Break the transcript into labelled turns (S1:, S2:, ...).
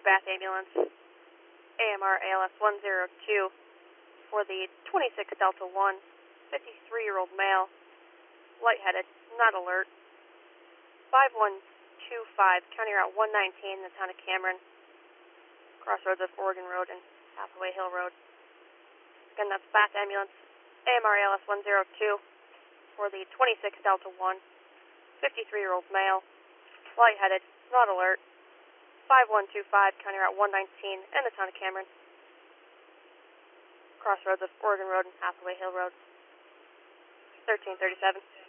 S1: Bath Ambulance, AMR ALS 102 for the 26 Delta 1, 53-year-old male, lightheaded, not alert. 5125, County Route 119 in the town of Cameron, crossroads of Oregon Road and Hathaway Hill Road. Again, that's Bath Ambulance, AMR ALS 102 for the 26 Delta 1, 53-year-old male, lightheaded, not alert. 5125, County Route 119 in the town of Cameron, crossroads of Oregon Road and Hathaway Hill Road. 1337.